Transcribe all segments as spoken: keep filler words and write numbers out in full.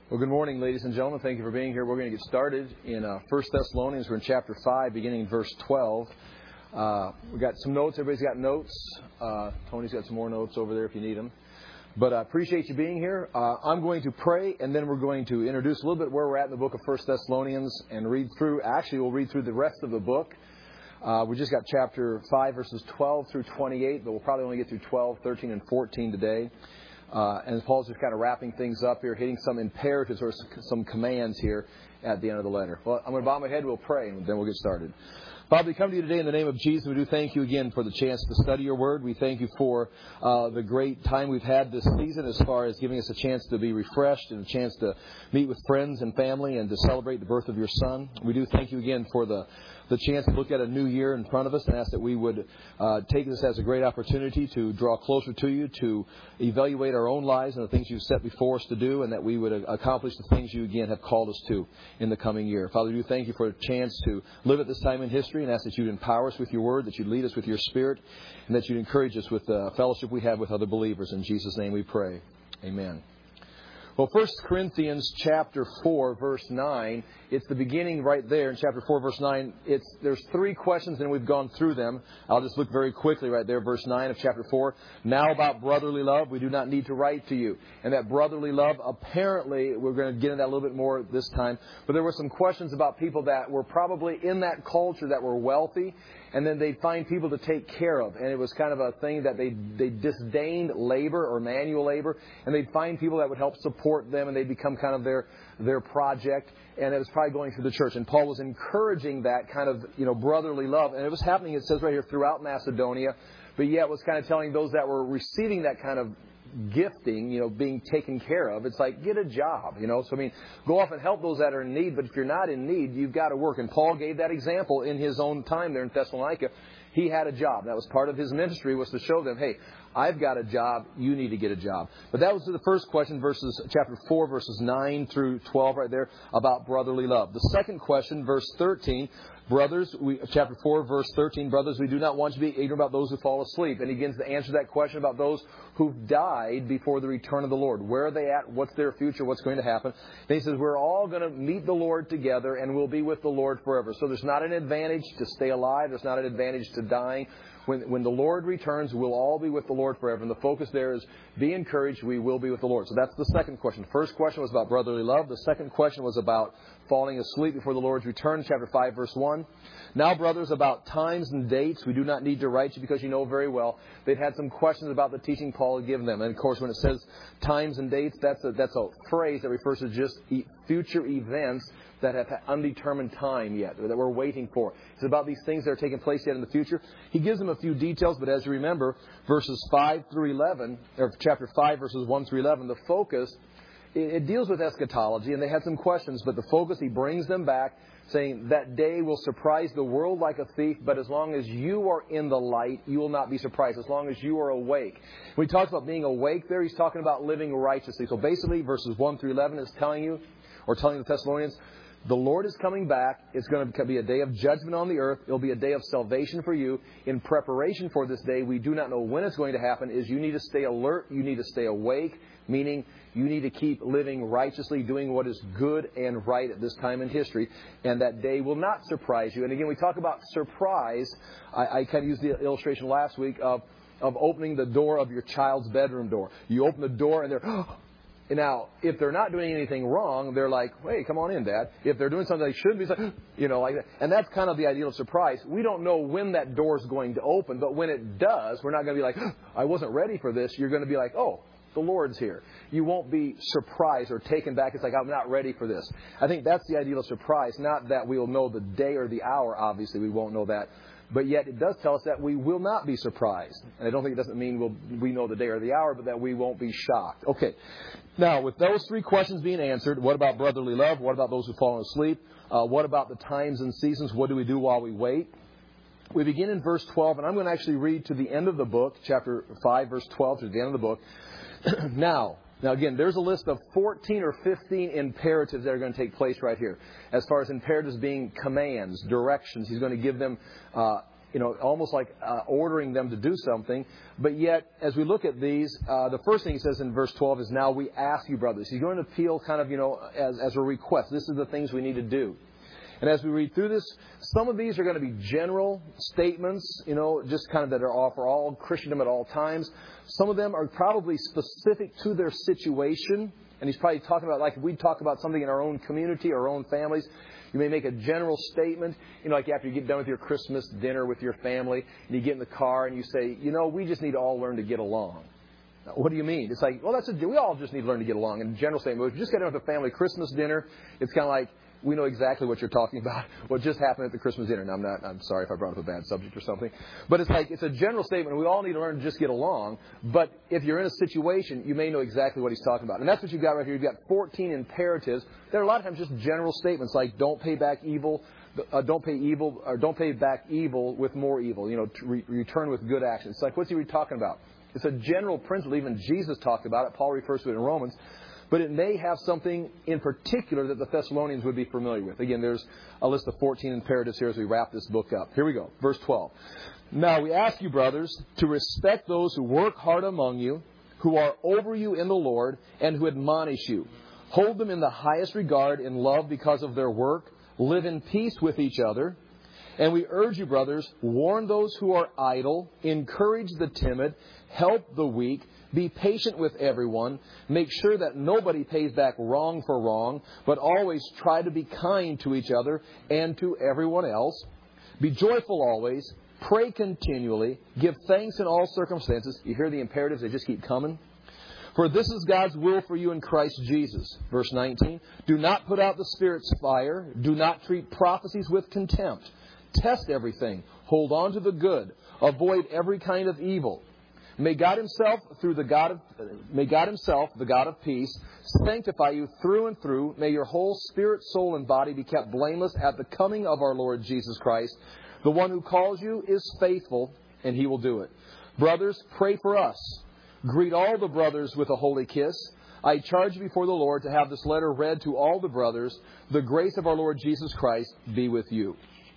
Well, good morning, ladies and gentlemen. Thank you for being here. We're going to get started in uh, First Thessalonians. We're in chapter five, beginning in verse twelve. Uh, we've got some notes. Everybody's got notes. Uh, Tony's got some more notes over there if you need them. But I appreciate you being here. Uh, I'm going to pray, and then we're going to introduce a little bit where we're at in the book of First Thessalonians and read through. Actually, we'll read through the rest of the book. Uh, we just got chapter five, verses twelve through twenty-eight, but we'll probably only get through twelve, thirteen, and fourteen today. Uh, and Paul's just kind of wrapping things up here, hitting some imperatives or some commands here at the end of the letter. Well, I'm going to bow my head, we'll pray, and then we'll get started. Father, we come to you today in the name of Jesus. We do thank you again for the chance to study your word. We thank you for uh, the great time we've had this season as far as giving us a chance to be refreshed and a chance to meet with friends and family and to celebrate the birth of your son. We do thank you again for the the chance to look at a new year in front of us and ask that we would uh, take this as a great opportunity to draw closer to you, to evaluate our own lives and the things you've set before us to do, and that we would accomplish the things you again have called us to in the coming year. Father, we do thank you for a chance to live at this time in history and ask that you'd empower us with your word, that you'd lead us with your spirit, and that you'd encourage us with the fellowship we have with other believers. In Jesus' name we pray. Amen. Well, First Corinthians chapter four, verse nine, it's the beginning right there in chapter four, verse nine. It's There's three questions, and we've gone through them. I'll just look very quickly right there, verse nine of chapter four. Now about brotherly love, we do not need to write to you. And that brotherly love, apparently, we're going to get into that a little bit more this time, but there were some questions about people that were probably in that culture that were wealthy, and then they'd find people to take care of. And it was kind of a thing that they they disdained labor or manual labor, and they'd find people that would help support them, and they'd become kind of their their project. And it was probably going through the church. And Paul was encouraging that kind of, you know, brotherly love. And it was happening, it says right here, throughout Macedonia. But yet was kind of telling those that were receiving that kind of gifting, you know, being taken care of. It's like, get a job, you know. So, I mean, go off and help those that are in need. But if you're not in need, you've got to work. And Paul gave that example in his own time there in Thessalonica. He had a job. That was part of his ministry, was to show them, hey, I've got a job. You need to get a job. But that was the first question, verses chapter four, verses nine through twelve right there, about brotherly love. The second question, verse thirteen, brothers, we, chapter four, verse thirteen, brothers, we do not want you to be ignorant about those who fall asleep. And he begins to answer that question about those who've died before the return of the Lord. Where are they at? What's their future? What's going to happen? And he says, we're all going to meet the Lord together, and we'll be with the Lord forever. So there's not an advantage to stay alive. There's not an advantage to dying. When, when the Lord returns, we'll all be with the Lord forever. And the focus there is, be encouraged, we will be with the Lord. So that's the second question. The first question was about brotherly love. The second question was about falling asleep before the Lord's return, chapter five, verse one. Now, brothers, about times and dates, we do not need to write you because you know very well. They'd had some questions about the teaching Paul had given them. And, of course, when it says times and dates, that's a, that's a phrase that refers to just future events that have undetermined time yet, that we're waiting for. It's about these things that are taking place yet in the future. He gives them a few details, but as you remember, verses five through eleven, or chapter five, verses one through eleven, the focus, it, it deals with eschatology, and they had some questions, but the focus, he brings them back, saying that day will surprise the world like a thief, but as long as you are in the light, you will not be surprised, as long as you are awake. When he talks about being awake there, he's talking about living righteously. So basically, verses one through eleven is telling you, or telling the Thessalonians, the Lord is coming back. It's going to be a day of judgment on the earth. It'll be a day of salvation for you. In preparation for this day, we do not know when it's going to happen, is you need to stay alert. You need to stay awake, meaning you need to keep living righteously, doing what is good and right at this time in history. And that day will not surprise you. And again, we talk about surprise. I, I kind of used the illustration last week of, of opening the door of your child's bedroom door. You open the door and they're... Oh, now, if they're not doing anything wrong, they're like, hey, come on in, Dad. If they're doing something they shouldn't be, like, you know, like that. And that's kind of the ideal of surprise. We don't know when that door is going to open, but when it does, we're not going to be like, I wasn't ready for this. You're going to be like, oh, the Lord's here. You won't be surprised or taken back. It's like, I'm not ready for this. I think that's the ideal of surprise, not that we'll know the day or the hour. Obviously, we won't know that. But yet it does tell us that we will not be surprised. And I don't think it doesn't mean we'll, we know the day or the hour, but that we won't be shocked. Okay. Now, with those three questions being answered, what about brotherly love? What about those who've fallen asleep? Uh, what about the times and seasons? What do we do while we wait? We begin in verse twelve, and I'm going to actually read to the end of the book, chapter five, verse twelve, to the end of the book. now, Now, again, there's a list of fourteen or fifteen imperatives that are going to take place right here. As far as imperatives being commands, directions, he's going to give them uh, you know, almost like uh, ordering them to do something. But yet, as we look at these, uh, the first thing he says in verse twelve is, now we ask you, brothers. He's going to appeal kind of, you know, as, as a request. This is the things we need to do. And as we read through this, some of these are going to be general statements, you know, just kind of that are for all Christendom at all times. Some of them are probably specific to their situation. And he's probably talking about, like if we talk about something in our own community, our own families, you may make a general statement, you know, like after you get done with your Christmas dinner with your family, and you get in the car and you say, you know, we just need to all learn to get along. Now, what do you mean? It's like, well, that's a, we all just need to learn to get along. And general statement, if you just get done with the family Christmas dinner, it's kind of like, we know exactly what you're talking about, what just happened at the Christmas dinner. And I'm not, I'm sorry if I brought up a bad subject or something. But it's like, it's a general statement. We all need to learn to just get along. But if you're in a situation, you may know exactly what he's talking about. And that's what you've got right here. You've got fourteen imperatives. There are a lot of times just general statements like, don't pay back evil, uh, don't pay evil, or don't pay back evil with more evil. You know, to re- return with good actions. It's like, what's he talking about? It's a general principle. Even Jesus talked about it. Paul refers to it in Romans. But it may have something in particular that the Thessalonians would be familiar with. Again, there's a list of fourteen imperatives here as we wrap this book up. Here we go. Verse twelve. Now we ask you, brothers, to respect those who work hard among you, who are over you in the Lord, and who admonish you. Hold them in the highest regard in love because of their work. Live in peace with each other. And we urge you, brothers, warn those who are idle, encourage the timid, help the weak, be patient with everyone. Make sure that nobody pays back wrong for wrong, but always try to be kind to each other and to everyone else. Be joyful always. Pray continually. Give thanks in all circumstances. You hear the imperatives, they just keep coming. For this is God's will for you in Christ Jesus. Verse nineteen. Do not put out the Spirit's fire. Do not treat prophecies with contempt. Test everything. Hold on to the good. Avoid every kind of evil. May God Himself, through the God of, may God Himself, the God of peace, sanctify you through and through. May your whole spirit, soul, and body be kept blameless at the coming of our Lord Jesus Christ. The one who calls you is faithful, and He will do it. Brothers, pray for us. Greet all the brothers with a holy kiss. I charge you before the Lord to have this letter read to all the brothers. The grace of our Lord Jesus Christ be with you.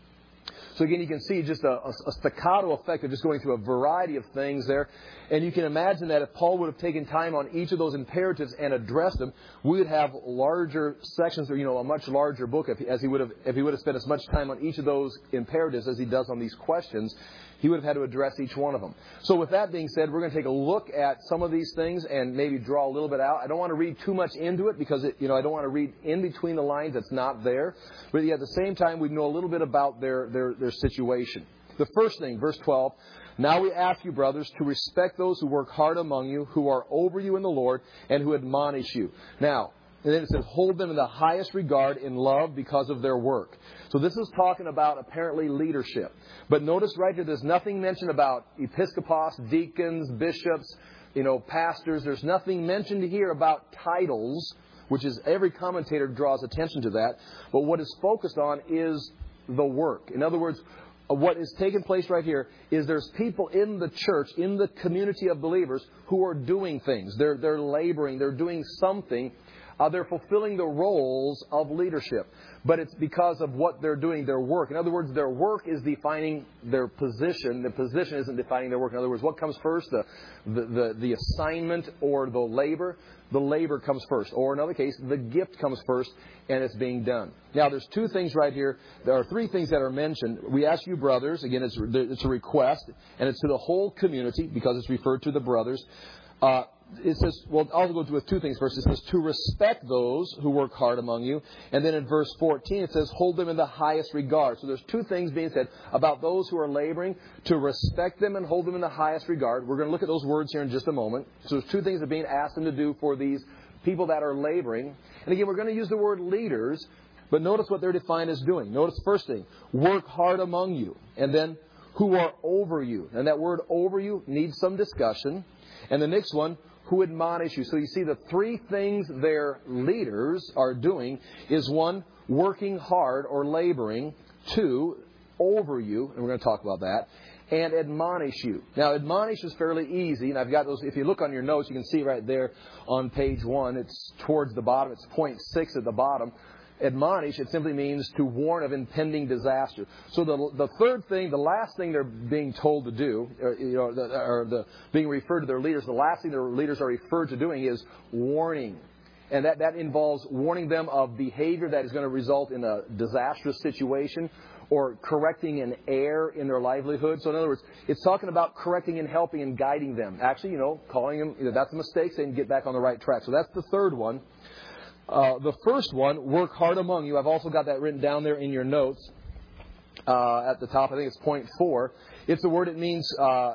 So again, you can see just a, a staccato effect of just going through a variety of things there. And you can imagine that if Paul would have taken time on each of those imperatives and addressed them, we would have larger sections, or, you know, a much larger book if, as he would have, if he would have spent as much time on each of those imperatives as he does on these questions. He would have had to address each one of them. So with that being said, we're going to take a look at some of these things and maybe draw a little bit out. I don't want to read too much into it because, it, you know, I don't want to read in between the lines that's not there. But yet at the same time, we know a little bit about their, their, their situation. The first thing, verse twelve, now we ask you, brothers, to respect those who work hard among you, who are over you in the Lord, and who admonish you. Now, and then it says, hold them in the highest regard in love because of their work. So this is talking about apparently leadership. But notice right here, there's nothing mentioned about episcopos, deacons, bishops, you know, pastors. There's nothing mentioned here about titles, which is every commentator draws attention to that. But what is focused on is the work. In other words, what is taking place right here is there's people in the church, in the community of believers, who are doing things. They're, they're laboring. They're doing something. Uh, they're fulfilling the roles of leadership. But it's because of what they're doing, their work. In other words, their work is defining their position. The position isn't defining their work. In other words, what comes first? The, the, the, the assignment or the labor? The labor comes first. Or in another case, the gift comes first and it's being done. Now, there's two things right here. There are three things that are mentioned. We ask you, brothers. Again, it's, it's a request. And it's to the whole community because it's referred to the brothers. Uh, It says, well, I'll go with two things first. It says, to respect those who work hard among you. And then in verse fourteen, it says, hold them in the highest regard. So there's two things being said about those who are laboring, to respect them and hold them in the highest regard. We're going to look at those words here in just a moment. So there's two things that are being asked them to do for these people that are laboring. And again, we're going to use the word leaders, but notice what they're defined as doing. Notice the first thing, work hard among you. And then, who are over you. And that word over you needs some discussion. And the next one, who admonish you. So you see the three things their leaders are doing is one, working hard or laboring. Two, over you. And we're going to talk about that. And admonish you. Now, admonish is fairly easy. And I've got those. If you look on your notes, you can see right there on page one. It's towards the bottom. It's point six at the bottom. admonish, it simply means to warn of impending disaster. So the the third thing, the last thing they're being told to do, or, you know, the, or the being referred to their leaders, the last thing their leaders are referred to doing is warning. And that, that involves warning them of behavior that is going to result in a disastrous situation or correcting an error in their livelihood. So in other words, it's talking about correcting and helping and guiding them. Actually, you know, calling them, you know, that's a mistake, saying get back on the right track. So that's the third one. Uh, the first one, work hard among you. I've also got that written down there in your notes uh, at the top. I think it's point four. It's a word, it means uh,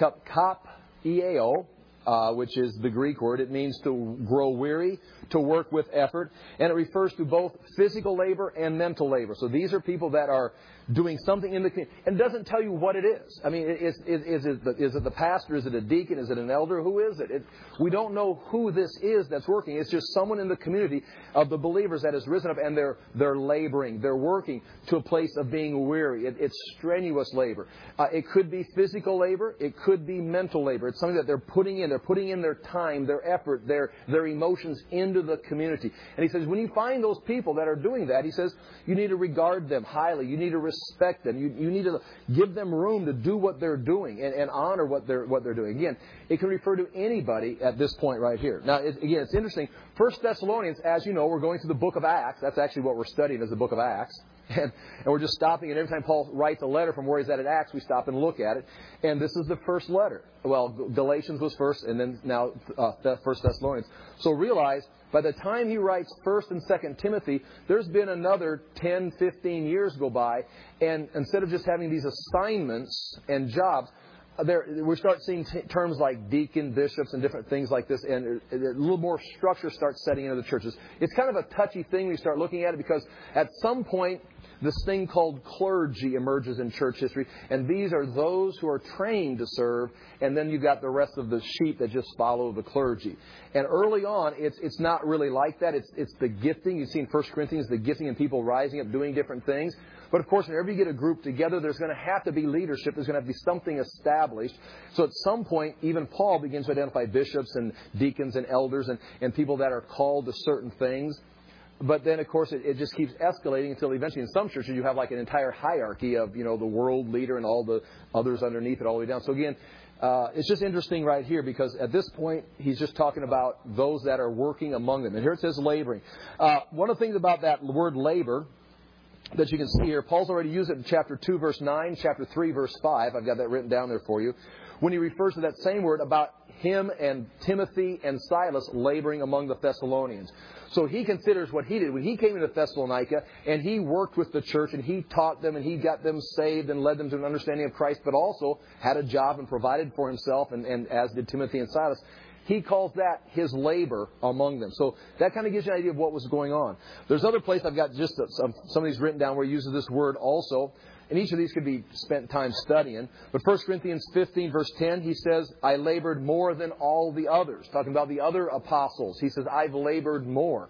kop-eao, uh, which is the Greek word. It means to grow weary, to work with effort. And it refers to both physical labor and mental labor. So these are people that are doing something in the community. And it doesn't tell you what it is. I mean, is, is, is, it, the, is it the pastor? Is it a deacon? Is it an elder? Who is it? it? We don't know who this is that's working. It's just someone in the community of the believers that has risen up and they're they're laboring. They're working to a place of being weary. It, it's strenuous labor. Uh, it could be physical labor. It could be mental labor. It's something that they're putting in. They're putting in their time, their effort, their, their emotions into the community. And he says, when you find those people that are doing that, he says, you need to regard them highly. You need to respect them. You, you need to give them room to do what they're doing and, and honor what they're what they're doing. Again, it can refer to anybody at this point right here. Now, it, again, it's interesting. First Thessalonians, as you know, we're going through the book of Acts. That's actually what we're studying is the book of Acts. And, and we're just stopping, and every time Paul writes a letter from where he's at in Acts, we stop and look at it. And this is the first letter. Well, Galatians was first, and then now uh, First Thessalonians. So realize, by the time he writes First and Second Timothy, there's been another ten, fifteen years go by, and instead of just having these assignments and jobs, there we start seeing t- terms like deacon, bishops, and different things like this, and a little more structure starts setting into the churches. It's kind of a touchy thing when you start looking at it, because at some point, this thing called clergy emerges in church history, and these are those who are trained to serve, and then you've got the rest of the sheep that just follow the clergy. And early on, it's it's not really like that. It's it's the gifting. You've seen First Corinthians, the gifting and people rising up, doing different things. But of course, whenever you get a group together, there's going to have to be leadership. There's going to have to be something established. So at some point, even Paul begins to identify bishops and deacons and elders and, and people that are called to certain things. But then, of course, it, it just keeps escalating until eventually in some churches you have like an entire hierarchy of, you know, the world leader and all the others underneath it all the way down. So again, uh, it's just interesting right here because at this point he's just talking about those that are working among them. And here it says laboring. Uh, one of the things about that word labor that you can see here, Paul's already used it in chapter two, verse nine, chapter three, verse five. I've got that written down there for you. When he refers to that same word about him and Timothy and Silas laboring among the Thessalonians. So he considers what he did when he came into Thessalonica and he worked with the church and he taught them and he got them saved and led them to an understanding of Christ, but also had a job and provided for himself, and, and as did Timothy and Silas. He calls that his labor among them. So that kind of gives you an idea of what was going on. There's other place I've got just some, some of these written down where he uses this word also. And each of these could be spent time studying. But First Corinthians fifteen, verse ten, he says, I labored more than all the others. Talking about the other apostles. He says, I've labored more.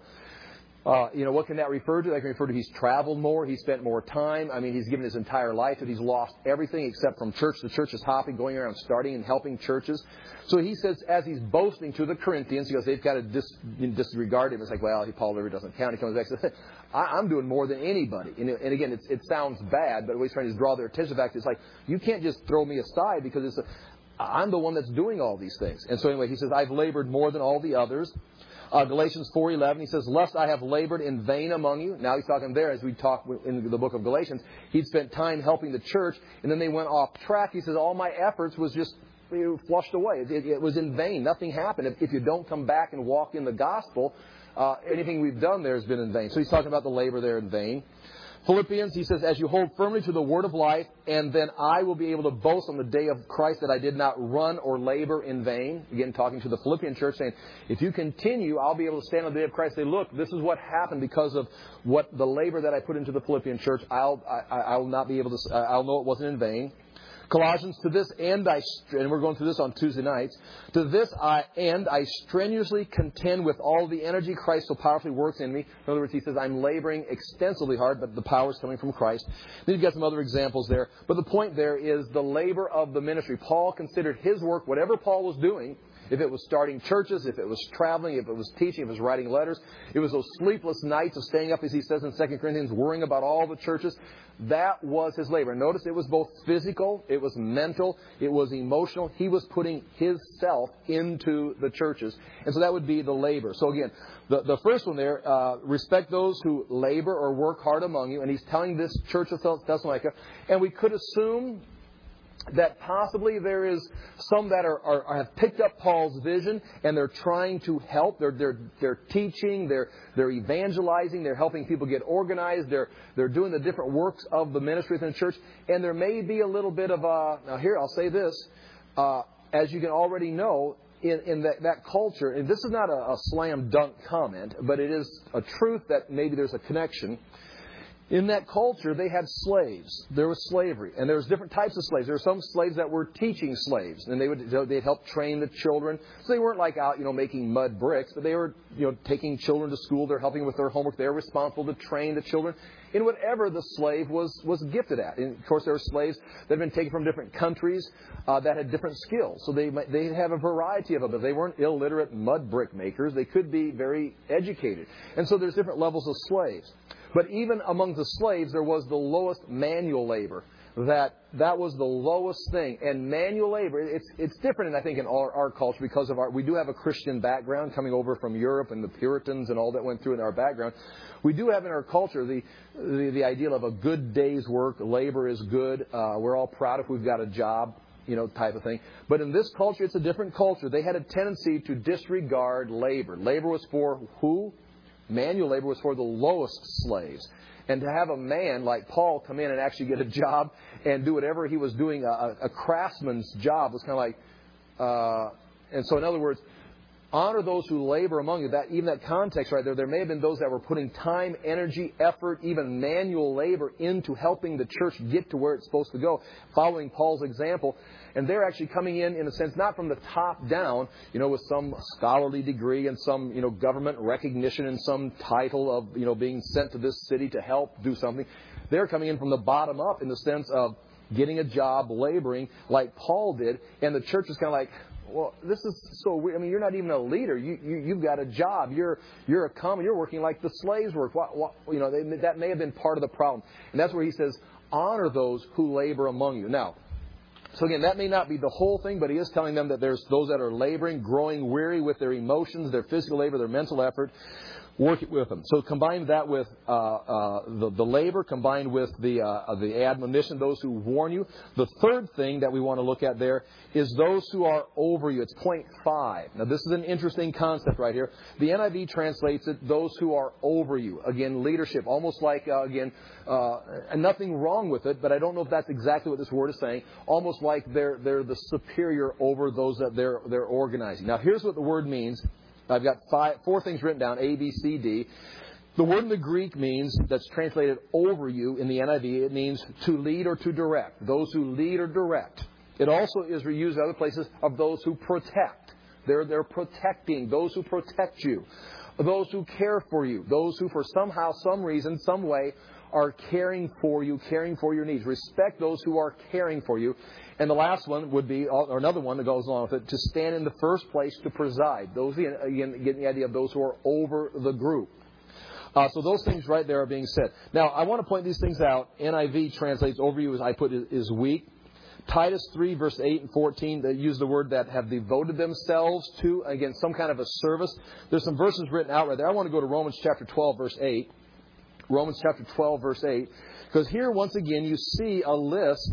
Uh, you know, what can that refer to? That can refer to he's traveled more, he spent more time. I mean, he's given his entire life, and he's lost everything except from church to church, is hopping, going around starting and helping churches. So he says, as he's boasting to the Corinthians, because they've got to dis- disregard him. It's like, well, Paul really doesn't count. He comes back and says, I'm doing more than anybody. And, and again, it's, it sounds bad, but what he's trying to is draw their attention back to, it's like, you can't just throw me aside because it's a, I'm the one that's doing all these things. And so anyway, he says, I've labored more than all the others. Uh, Galatians four eleven, he says, lest I have labored in vain among you. Now he's talking there, as we talk in the book of Galatians, he'd spent time helping the church, and then they went off track. He says, all my efforts was just you know, flushed away. It, it, it was in vain. Nothing happened. If, if you don't come back and walk in the gospel, uh, anything we've done there has been in vain. So he's talking about the labor there in vain. Philippians, he says, as you hold firmly to the word of life, and then I will be able to boast on the day of Christ that I did not run or labor in vain. Again, talking to the Philippian church, saying, if you continue, I'll be able to stand on the day of Christ and say, look, this is what happened because of what the labor that I put into the Philippian church. I'll, I, I will not be able to, I'll know it wasn't in vain. Colossians, to this end I, and we're going through this on Tuesday nights, to this I end I strenuously contend with all the energy Christ so powerfully works in me. In other words, he says, I'm laboring extensively hard, but the power is coming from Christ. Then you've got some other examples there. But the point there is the labor of the ministry. Paul considered his work, whatever Paul was doing, If it was starting churches, if it was traveling, if it was teaching, if it was writing letters, it was those sleepless nights of staying up, as he says in Second Corinthians, worrying about all the churches. That was his labor. And notice it was both physical, it was mental, it was emotional. He was putting his self into the churches. And so that would be the labor. So again, the, the first one there, uh, respect those who labor or work hard among you. And he's telling this church of Thessalonica. And we could assume that possibly there is some that are, are have picked up Paul's vision and they're trying to help. They're they're they're teaching. They're they're evangelizing. They're helping people get organized. They're they're doing the different works of the ministry within the church. And there may be a little bit of a now here I'll say this, uh, as you can already know. In, in that, that culture, and this is not a, a slam dunk comment, but it is a truth that maybe there's a connection. In that culture, they had slaves. There was slavery, and there was different types of slaves. There were some slaves that were teaching slaves, and they would they'd help train the children. So they weren't like out, you know, making mud bricks, but they were, you know, taking children to school. They're helping with their homework. They're responsible to train the children in whatever the slave was was gifted at. And of course, there were slaves that had been taken from different countries uh, that had different skills. So they they have a variety of them. But they weren't illiterate mud brick makers. They could be very educated. And so there's different levels of slaves. But even among the slaves, there was the lowest manual labor. That that was the lowest thing. And manual labor, it's it's different, I think, in our, our culture because of our we do have a Christian background coming over from Europe and the Puritans and all that went through in our background. We do have in our culture the the, the ideal of a good day's work. Labor is good. Uh, we're all proud if we've got a job, you know, type of thing. But in this culture, it's a different culture. They had a tendency to disregard labor. Labor was for who? Manual labor was for the lowest slaves. And to have a man like Paul come in and actually get a job and do whatever he was doing, a, a craftsman's job, was kind of like... Uh, and so in other words, honor those who labor among you. That even that context right there, there may have been those that were putting time, energy, effort, even manual labor into helping the church get to where it's supposed to go, following Paul's example. And they're actually coming in, in a sense, not from the top down, you know, with some scholarly degree and some, you know, government recognition and some title of, you know, being sent to this city to help do something. They're coming in from the bottom up in the sense of getting a job, laboring, like Paul did. And the church is kind of like, well, this is so weird. I mean, you're not even a leader. You, you, you've got a job. You're you're a common. You're working like the slaves work. What, what, you know, they, that may have been part of the problem. And that's where he says, honor those who labor among you. Now, so again, that may not be the whole thing, but he is telling them that there's those that are laboring, growing weary with their emotions, their physical labor, their mental effort. Work it with them. So combine that with uh, uh, the, the labor, combined with the uh, the admonition, those who warn you. The third thing that we want to look at there is those who are over you. It's point five. Now, this is an interesting concept right here. The N I V translates it, those who are over you. Again, leadership, almost like, uh, again, uh, and nothing wrong with it, but I don't know if that's exactly what this word is saying. Almost like they're they're the superior over those that they're they're organizing. Now, here's what the word means. I've got five, four things written down, A, B, C, D. The word in the Greek means, that's translated over you in the N I V, it means to lead or to direct. Those who lead or direct. It also is reused in other places of those who protect. They're, they're protecting, those who protect you. Those who care for you. Those who for somehow, some reason, some way are caring for you, caring for your needs. Respect those who are caring for you. And the last one would be, or another one that goes along with it, to stand in the first place to preside. Those, again, getting the idea of those who are over the group. Uh, so those things right there are being said. Now, I want to point these things out. N I V translates over you, as I put it, is weak. Titus three, verse eight and fourteen, they use the word that have devoted themselves to, again, some kind of a service. There's some verses written out right there. I want to go to Romans chapter twelve, verse eight. Romans chapter twelve, verse eight. Because here, once again, you see a list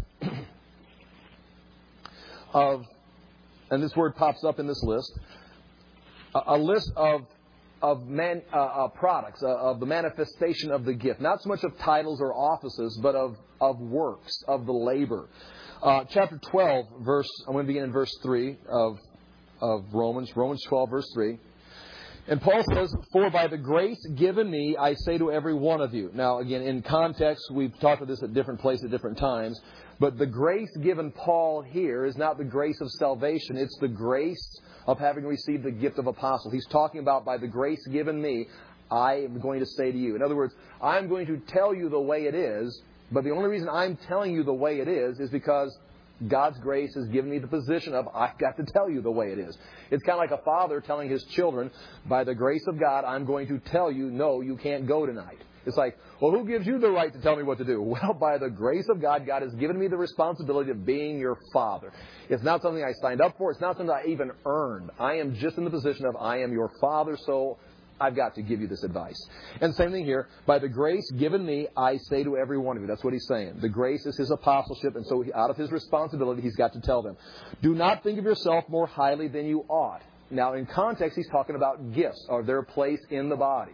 of, and this word pops up in this list, a, a list of of man, uh, uh, products, uh, of the manifestation of the gift. Not so much of titles or offices, but of, of works, of the labor. Uh, chapter twelve, verse, I'm going to begin in verse three of, of Romans, Romans twelve, verse three. And Paul says, for by the grace given me, I say to every one of you. Now, again, in context, we've talked about this at different places at different times. But the grace given Paul here is not the grace of salvation. It's the grace of having received the gift of apostle. He's talking about by the grace given me, I am going to say to you. In other words, I'm going to tell you the way it is. But the only reason I'm telling you the way it is is because God's grace has given me the position of, I've got to tell you the way it is. It's kind of like a father telling his children, by the grace of God, I'm going to tell you, no, you can't go tonight. It's like, well, who gives you the right to tell me what to do? Well, by the grace of God, God has given me the responsibility of being your father. It's not something I signed up for. It's not something I even earned. I am just in the position of, I am your father, so I've got to give you this advice. And same thing here. By the grace given me, I say to every one of you. That's what he's saying. The grace is his apostleship, and so out of his responsibility, he's got to tell them. Do not think of yourself more highly than you ought. Now, in context, he's talking about gifts, or their place in the body.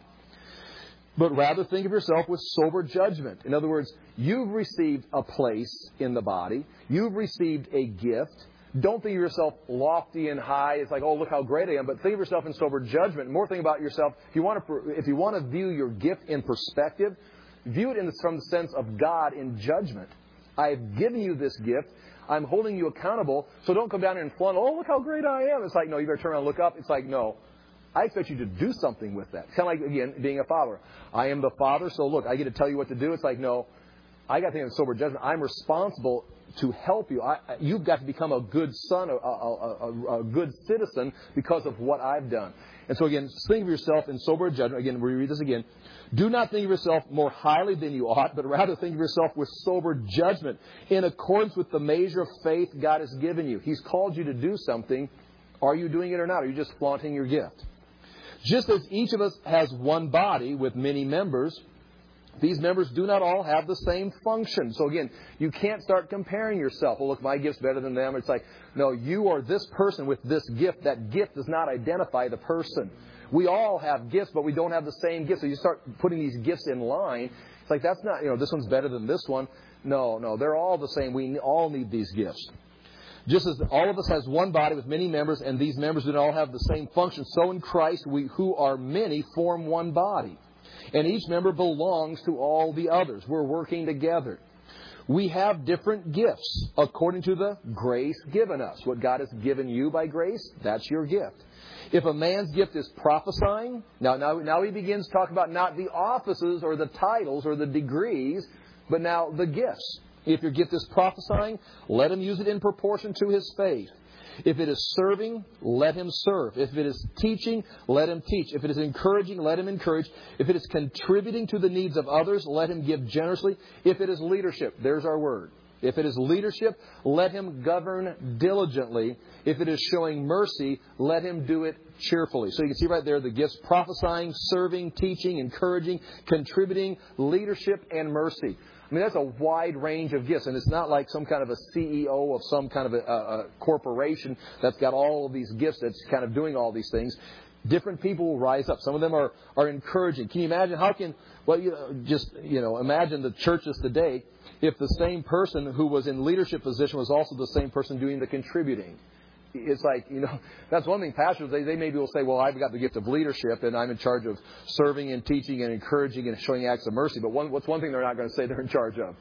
But rather think of yourself with sober judgment. In other words, you've received a place in the body. You've received a gift. Don't think of yourself lofty and high. It's like, oh, look how great I am. But think of yourself in sober judgment. More think about yourself. If you want to, if you want to view your gift in perspective, view it in the, from the sense of God in judgment. I've given you this gift. I'm holding you accountable. So don't come down here and flaunt, oh, look how great I am. It's like, no, you better turn around and look up. It's like, no. I expect you to do something with that. Kind of like, again, being a father. I am the father, so look, I get to tell you what to do. It's like, no, I got to think of sober judgment. I'm responsible to help you. I, you've got to become a good son, a, a, a, a good citizen because of what I've done. And so again, think of yourself in sober judgment. Again, we read this again. Do not think of yourself more highly than you ought, but rather think of yourself with sober judgment in accordance with the measure of faith God has given you. He's called you to do something. Are you doing it or not? Are you just flaunting your gift? Just as each of us has one body with many members, these members do not all have the same function. So again, you can't start comparing yourself. Well, look, my gift's better than them. It's like, no, you are this person with this gift. That gift does not identify the person. We all have gifts, but we don't have the same gifts. So you start putting these gifts in line. It's like, that's not, you know, this one's better than this one. No, no, they're all the same. We all need these gifts. Just as all of us has one body with many members, and these members do not all have the same function, so in Christ we who are many form one body. And each member belongs to all the others. We're working together. We have different gifts according to the grace given us. What God has given you by grace, that's your gift. If a man's gift is prophesying, now, now, now he begins to talk about not the offices or the titles or the degrees, but now the gifts. If your gift is prophesying, let him use it in proportion to his faith. If it is serving, let him serve. If it is teaching, let him teach. If it is encouraging, let him encourage. If it is contributing to the needs of others, let him give generously. If it is leadership, there's our word. If it is leadership, let him govern diligently. If it is showing mercy, let him do it cheerfully. So you can see right there the gifts: prophesying, serving, teaching, encouraging, contributing, leadership, and mercy. I mean, that's a wide range of gifts, and it's not like some kind of a C E O of some kind of a, a, a corporation that's got all of these gifts that's kind of doing all these things. Different people will rise up. Some of them are, are encouraging. Can you imagine how can, well, you know, just, you know, imagine the churches today if the same person who was in leadership position was also the same person doing the contributing. It's like, you know, that's one thing. Pastors, they, they maybe will say, well, I've got the gift of leadership and I'm in charge of serving and teaching and encouraging and showing acts of mercy. But one, what's one thing they're not going to say they're in charge of?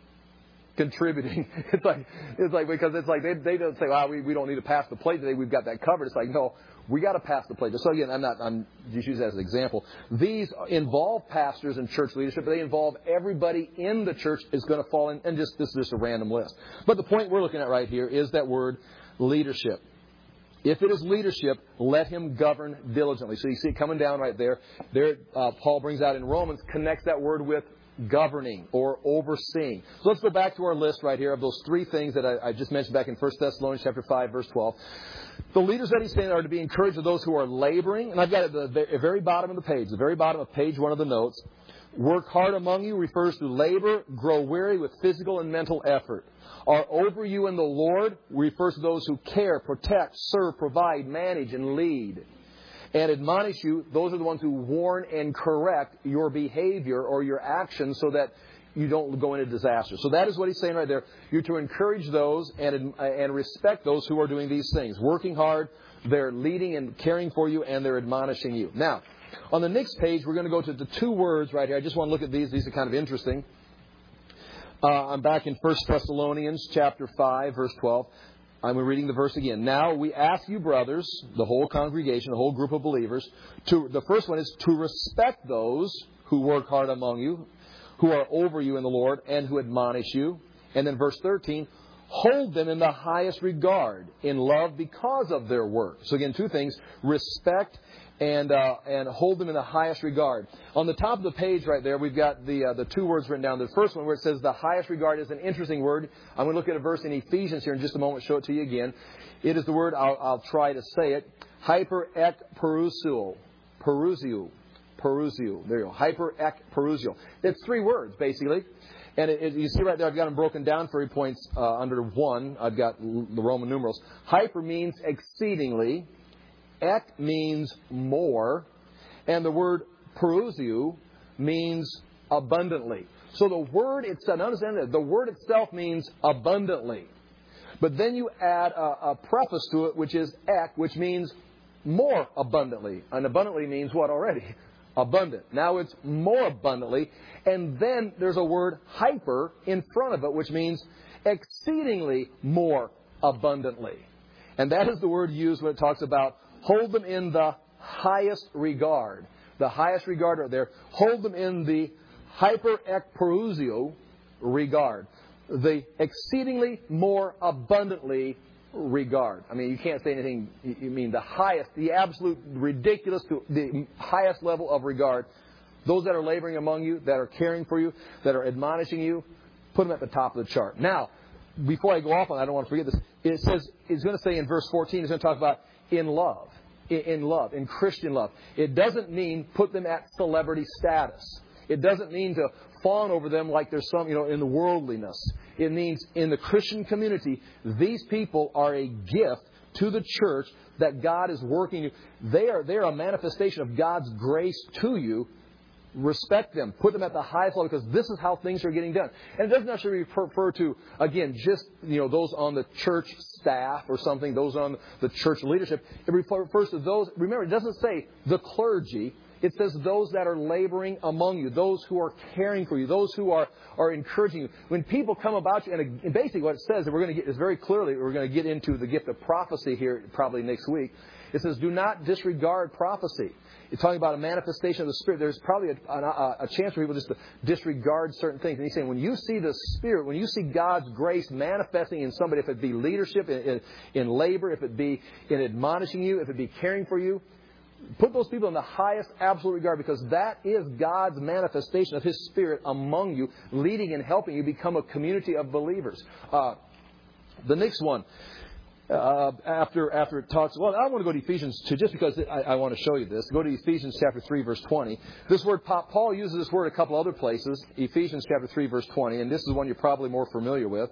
Contributing. It's like, it's like, because it's like, they, they don't say, well, we, we don't need to pass the plate today. We've got that covered. It's like, no, we got to pass the plate. So again, I'm not, I'm just using that as an example. These involve pastors and church leadership, but they involve everybody in the church is going to fall in, and just, this is just a random list. But the point we're looking at right here is that word leadership. If it is leadership, let him govern diligently. So you see it coming down right there. There, uh, Paul brings out in Romans, connects that word with governing or overseeing. So let's go back to our list right here of those three things that I, I just mentioned back in First Thessalonians chapter five, verse twelve. The leaders that he's saying are to be encouraged of those who are laboring. And I've got it at the very bottom of the page, the very bottom of page one of the notes. Work hard among you refers to labor, grow weary with physical and mental effort. Are over you in the Lord refers to those who care, protect, serve, provide, manage, and lead. And admonish you, those are the ones who warn and correct your behavior or your actions so that you don't go into disaster. So that is what he's saying right there. You're to encourage those and, and respect those who are doing these things. Working hard, they're leading and caring for you, and they're admonishing you. Now, on the next page, we're going to go to the two words right here. I just want to look at these. These are kind of interesting. Uh, I'm back in First Thessalonians chapter five, verse twelve. I'm reading the verse again. Now we ask you, brothers, the whole congregation, the whole group of believers, to the first one is to respect those who work hard among you, who are over you in the Lord, and who admonish you. And then verse thirteen, hold them in the highest regard, in love because of their work. So again, two things, respect and uh, and hold them in the highest regard. On the top of the page right there, we've got the uh, the two words written down. The first one where it says the highest regard is an interesting word. I'm going to look at a verse in Ephesians here in just a moment, show it to you again. It is the word, I'll, I'll try to say it, hyper ek perusio. Perusio. Perusio. There you go. Hyper ek perusio. It's three words, basically. And it, it, you see right there, I've got them broken down for three points uh, under one. I've got the Roman numerals. Hyper means exceedingly. Ek means more. And the word perusio means abundantly. So the word itself, understand that the word itself means abundantly. But then you add a, a preface to it, which is ek, which means more abundantly. And abundantly means what already? Abundant. Now it's more abundantly. And then there's a word hyper in front of it, which means exceedingly more abundantly. And that is the word used when it talks about hold them in the highest regard. The highest regard right there. Hold them in the hyper ek perusio regard. The exceedingly more abundantly regard. I mean, you can't say anything, you mean the highest, the absolute ridiculous, the highest level of regard. Those that are laboring among you, that are caring for you, that are admonishing you, put them at the top of the chart. Now, before I go off on that, I don't want to forget this. It says, it's going to say in verse fourteen, it's going to talk about in love. In love, in Christian love. It doesn't mean put them at celebrity status. It doesn't mean to fawn over them like there's some, you know, in the worldliness. It means in the Christian community, these people are a gift to the church that God is working. They are, they are a manifestation of God's grace to you. Respect them. Put them at the highest level because this is how things are getting done. And it doesn't necessarily refer to, again, just, you know, those on the church staff or something, those on the church leadership. It refers to those. Remember, it doesn't say the clergy. It says those that are laboring among you, those who are caring for you, those who are, are encouraging you. When people come about you, and basically what it says, and we're going to get is very clearly, we're going to get into the gift of prophecy here probably next week. It says, do not disregard prophecy. It's talking about a manifestation of the Spirit. There's probably a, a, a chance for people just to disregard certain things. And he's saying, when you see the Spirit, when you see God's grace manifesting in somebody, if it be leadership, in, in, in labor, if it be in admonishing you, if it be caring for you, put those people in the highest absolute regard because that is God's manifestation of His Spirit among you, leading and helping you become a community of believers. Uh, the next one, uh, after after it talks, well, I want to go to Ephesians two just because I, I want to show you this. Go to Ephesians chapter three, verse twenty. This word, Paul uses this word a couple other places. Ephesians chapter three, verse twenty, and this is one you're probably more familiar with.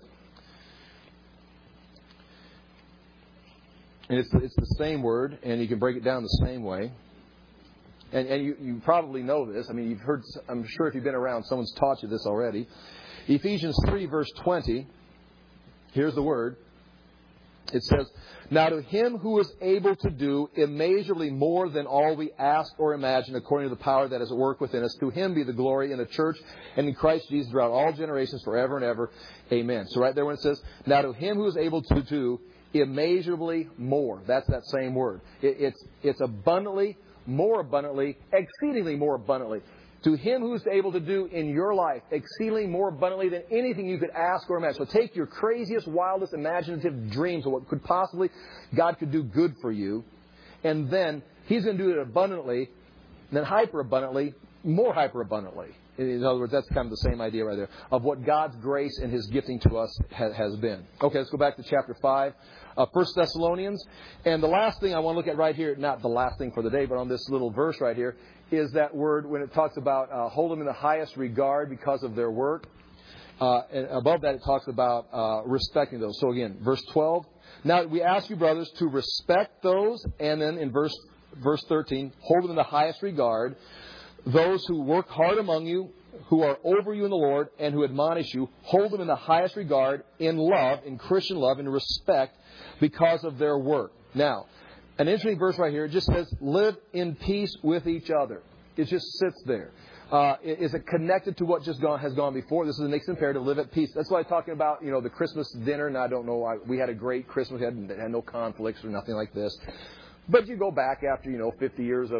And it's, it's the same word, and you can break it down the same way. And, and you, you probably know this. I mean, you've heard, I'm sure if you've been around, someone's taught you this already. Ephesians three, verse twenty. Here's the word. It says, now to Him who is able to do immeasurably more than all we ask or imagine according to the power that is at work within us, to Him be the glory in the church and in Christ Jesus throughout all generations forever and ever. Amen. So right there when it says, now to Him who is able to do immeasurably more. That's that same word. It, it's, it's abundantly, more abundantly, exceedingly more abundantly. To Him who's able to do in your life exceedingly more abundantly than anything you could ask or imagine. So take your craziest, wildest, imaginative dreams of what could possibly God could do good for you. And then He's going to do it abundantly, then hyper abundantly, more hyper abundantly. In other words, that's kind of the same idea right there of what God's grace and His gifting to us ha- has been. Okay, let's go back to chapter five, uh, First Thessalonians. And the last thing I want to look at right here, not the last thing for the day, but on this little verse right here, is that word when it talks about uh, hold them in the highest regard because of their work. Uh, and above that, it talks about uh, respecting those. So again, verse twelve. Now we ask you, brothers, to respect those. And then in verse verse thirteen, hold them in the highest regard. Those who work hard among you, who are over you in the Lord, and who admonish you, hold them in the highest regard, in love, in Christian love, in respect, because of their work. Now, an interesting verse right here. It just says, live in peace with each other. It just sits there. Uh, is it connected to what just gone, has gone before? This is the next imperative, live at peace. That's why I'm talking about, you know, the Christmas dinner, and I don't know, I, we had a great Christmas. We had, had no conflicts or nothing like this. But you go back after, you know, fifty years of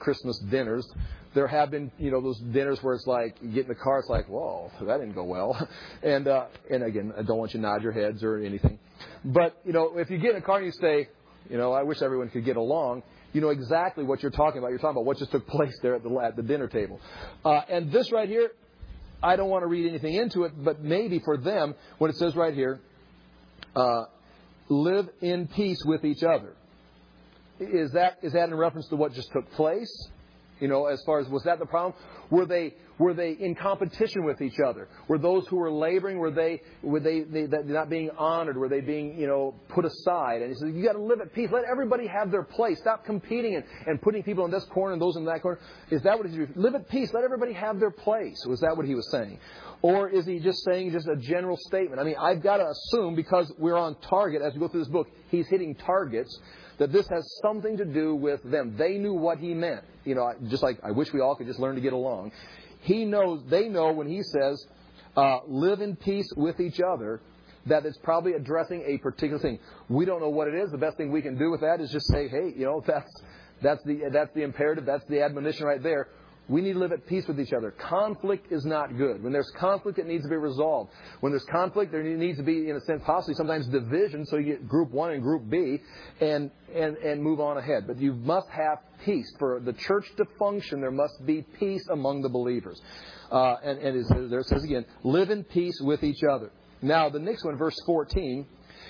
Christmas dinners, there have been, you know, those dinners where it's like, you get in the car, it's like, whoa, that didn't go well. And, uh, and again, I don't want you to nod your heads or anything. But, you know, if you get in a car and you say, you know, I wish everyone could get along, you know exactly what you're talking about. You're talking about what just took place there at the, at the dinner table. Uh, and this right here, I don't want to read anything into it, but maybe for them, when it says right here, uh, live in peace with each other. Is that is that in reference to what just took place? You know, as far as, was that the problem? Were they were they in competition with each other? Were those who were laboring, were they were they, they, they not being honored? Were they being, you know, put aside? And he says, you got to live at peace. Let everybody have their place. Stop competing and, and putting people in this corner and those in that corner. Is that what he's doing? Live at peace. Let everybody have their place. Was that what he was saying? Or is he just saying just a general statement? I mean, I've got to assume, because we're on target as we go through this book, he's hitting targets, that this has something to do with them. They knew what he meant. You know, just like I wish we all could just learn to get along. He knows, they know when he says, uh, live in peace with each other, that it's probably addressing a particular thing. We don't know what it is. The best thing we can do with that is just say, hey, you know, that's that's the that's the imperative, that's the admonition right there. We need to live at peace with each other. Conflict is not good. When there's conflict, it needs to be resolved. When there's conflict, there needs to be, in a sense, possibly sometimes division, so you get group one and group B, and, and, and move on ahead. But you must have peace. For the church to function, there must be peace among the believers. Uh, and and it says, there it says again, live in peace with each other. Now, the next one, verse fourteen,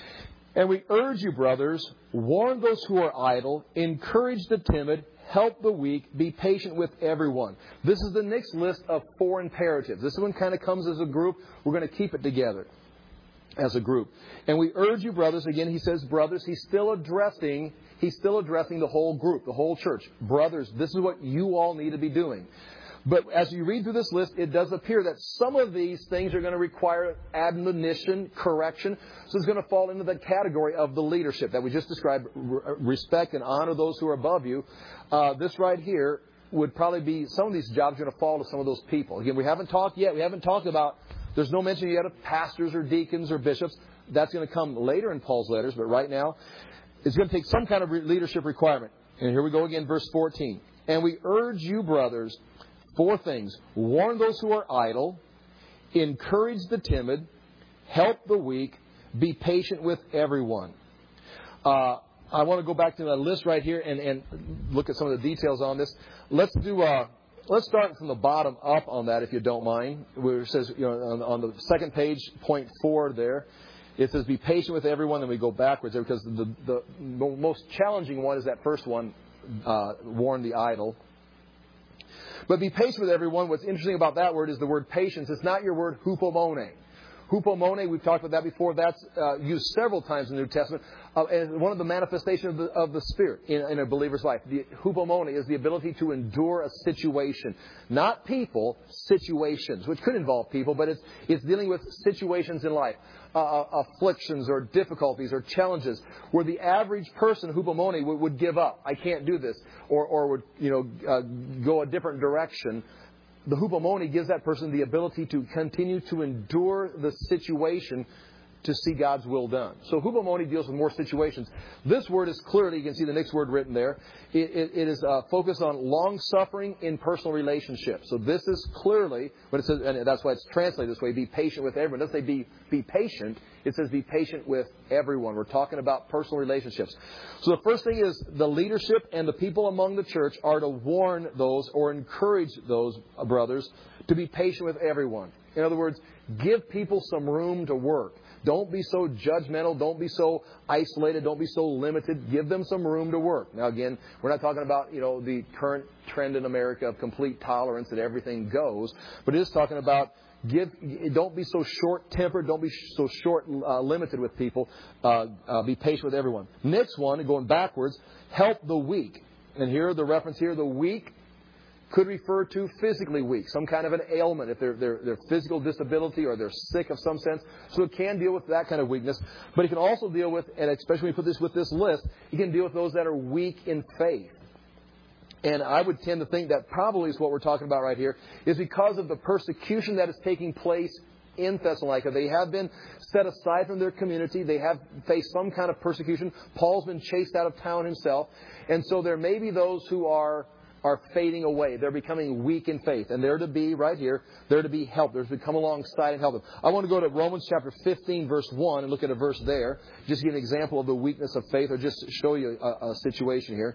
and we urge you, brothers, warn those who are idle, encourage the timid, help the weak, be patient with everyone. This is the next list of four imperatives. This one kind of comes as a group. We're going to keep it together as a group. And we urge you, brothers, again, he says brothers, he's still addressing, he's still addressing the whole group, the whole church. Brothers, this is what you all need to be doing. But as you read through this list, it does appear that some of these things are going to require admonition, correction. So it's going to fall into the category of the leadership that we just described. Respect and honor those who are above you. Uh, this right here would probably be, some of these jobs are going to fall to some of those people. Again, we haven't talked yet. We haven't talked about, there's no mention yet of pastors or deacons or bishops. That's going to come later in Paul's letters. But right now, it's going to take some kind of leadership requirement. And here we go again, verse fourteen. And we urge you, brothers, four things. Warn those who are idle, encourage the timid, help the weak, be patient with everyone. Uh, I want to go back to the list right here and, and look at some of the details on this. Let's do. Uh, let's start from the bottom up on that, if you don't mind. Where it says, you know, on, on the second page, point four there, it says, "Be patient with everyone." Then we go backwards there because the the most challenging one is that first one, uh, warn the idle. But be patient with everyone. What's interesting about that word is the word patience. It's not your word hupomone. Hupomone, we've talked about that before. That's uh, used several times in the New Testament. Uh, and one of the manifestations of the, of the Spirit in, in a believer's life. The hupomone is the ability to endure a situation. Not people, situations, which could involve people, but it's, it's dealing with situations in life. Uh, afflictions or difficulties or challenges where the average person, hupomone, would, would give up. I can't do this. Or, or would, you know, uh, go a different direction. The hupomone gives that person the ability to continue to endure the situation to see God's will done. So hupomone deals with more situations. This word is clearly, you can see the next word written there, it, it, it is uh, focused on long-suffering in personal relationships. So this is clearly, when it says, and that's why it's translated this way, be patient with everyone. It doesn't say be, be patient. It says be patient with everyone. We're talking about personal relationships. So the first thing is the leadership and the people among the church are to warn those or encourage those brothers to be patient with everyone. In other words, give people some room to work. Don't be so judgmental. Don't be so isolated. Don't be so limited. Give them some room to work. Now, again, we're not talking about, you know, the current trend in America of complete tolerance that everything goes. But it is talking about give. Don't be so short-tempered. Don't be so short, uh, limited with people. Uh, uh, be patient with everyone. Next one, going backwards, help the weak. And here, the reference here, the weak could refer to physically weak, some kind of an ailment, if they're, they're, they're physical disability or they're sick of some sense. So it can deal with that kind of weakness. But it can also deal with, and especially when we put this with this list, it can deal with those that are weak in faith. And I would tend to think that probably is what we're talking about right here, is because of the persecution that is taking place in Thessalonica. They have been set aside from their community. They have faced some kind of persecution. Paul's been chased out of town himself. And so there may be those who are are fading away. They're becoming weak in faith. And they're to be, right here, they're to be helped. They're to come alongside and help them. I want to go to Romans chapter fifteen, verse one, and look at a verse there. Just to give an example of the weakness of faith, or just show you a, a situation here.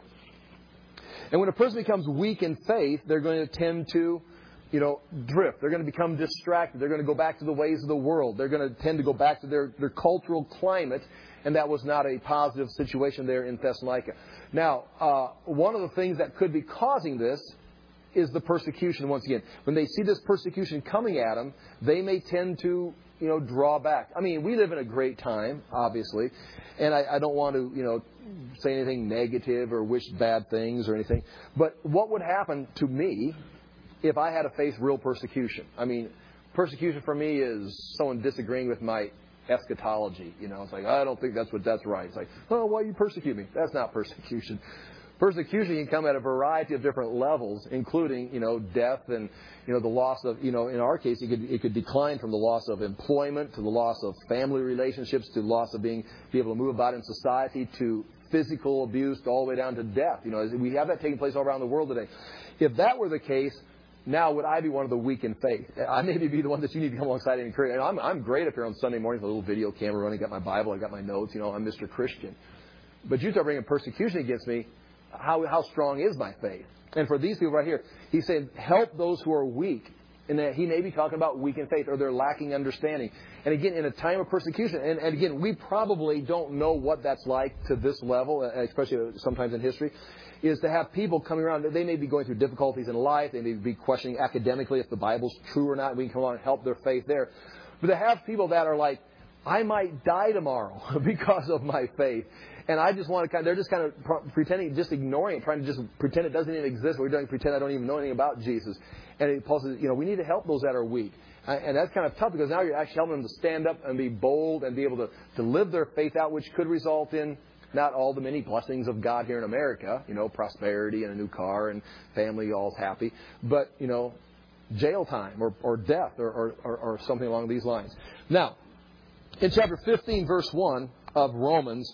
And when a person becomes weak in faith, they're going to tend to, you know, drift. They're going to become distracted. They're going to go back to the ways of the world. They're going to tend to go back to their, their cultural climate. And that was not a positive situation there in Thessalonica. Now, uh, one of the things that could be causing this is the persecution once again. When they see this persecution coming at them, they may tend to, you know, draw back. I mean, we live in a great time, obviously. And I, I don't want to, you know, say anything negative or wish bad things or anything. But what would happen to me if I had to face real persecution? I mean, persecution for me is someone disagreeing with my eschatology. You know, it's like, I don't think that's what that's right. It's like, oh, why you persecute me? That's not persecution. Persecution can come at a variety of different levels, including, you know, death and, you know, the loss of, you know, in our case, it could, it could decline from the loss of employment to the loss of family relationships to the loss of being be able to move about in society to physical abuse all the way down to death. You know, we have that taking place all around the world today. If that were the case, now would I be one of the weak in faith? I maybe be the one that you need to come alongside and encourage. I'm, I'm great up here on Sunday mornings with a little video camera running, got my Bible, I got my notes, you know, I'm Mister Christian. But you start bringing persecution against me, how how strong is my faith? And for these people right here, he's saying, help those who are weak. And that he may be talking about weak in faith or they're lacking understanding. And again, in a time of persecution, and, and again, we probably don't know what that's like to this level, especially sometimes in history, is to have people coming around. They may be going through difficulties in life. They may be questioning academically if the Bible's true or not. We can come along and help their faith there. But to have people that are like, I might die tomorrow because of my faith. And I just want to kind of, they're just kind of pretending, just ignoring it, trying to just pretend it doesn't even exist. We're doing pretend I don't even know anything about Jesus. And Paul says, you know, we need to help those that are weak. And that's kind of tough because now you're actually helping them to stand up and be bold and be able to, to live their faith out, which could result in not all the many blessings of God here in America, you know, prosperity and a new car and family all's happy, but, you know, jail time or, or death or, or, or, or something along these lines. Now, in chapter fifteen, verse one of Romans,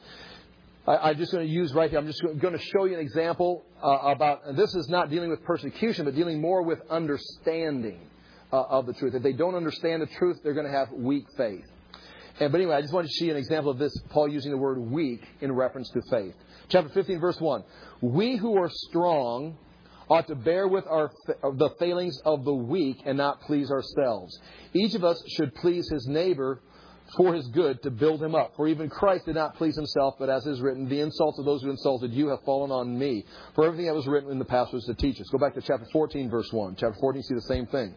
I, I'm just going to use right here, I'm just going to show you an example uh, about, and this is not dealing with persecution, but dealing more with understanding uh, of the truth. If they don't understand the truth, they're going to have weak faith. And, but anyway, I just wanted to see an example of this, Paul using the word weak in reference to faith. Chapter fifteen, verse one. We who are strong ought to bear with our the failings of the weak and not please ourselves. Each of us should please his neighbor for his good, to build him up. For even Christ did not please himself, but as is written, the insults of those who insulted you have fallen on me. For everything that was written in the past was to teach us. Go back to chapter fourteen, verse one. Chapter fourteen, you see the same thing.